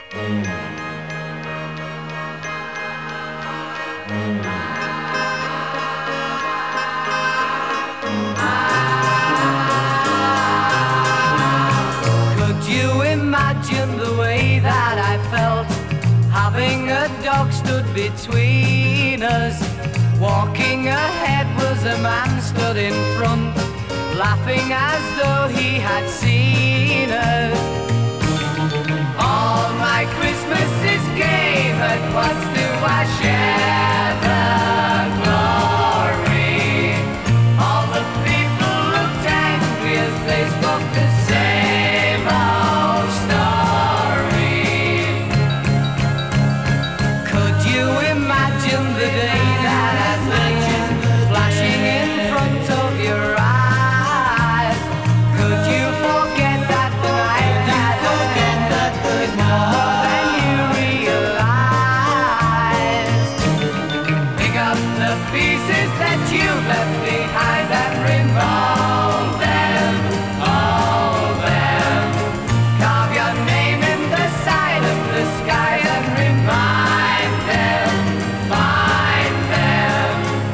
Could you imagine the way that I felt, having a dog stood between us? Walking ahead was a man stood in front, laughing as though he had seen us. All my Christmases gave, at once do I share the glory. All the people looked angry as they spoke the same old story. Could you imagine the day that has legend flashing in front of your eyes? Could you forget that the night that has ended was more than you realize? Pick up the pieces that you left behind and remold them, all them. Carve your name in the side of the sky and remind them, find them.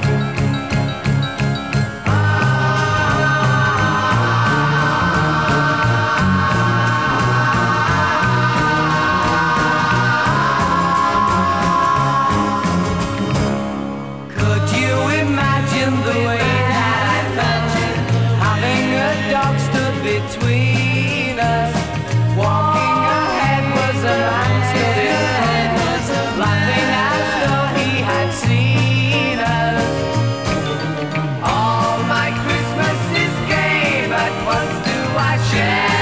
Could you imagine the way that I felt, having a dog stood between us? Walking ahead was a man stood in front, laughing as though he had seen us. All my Christmases gave, at once do I share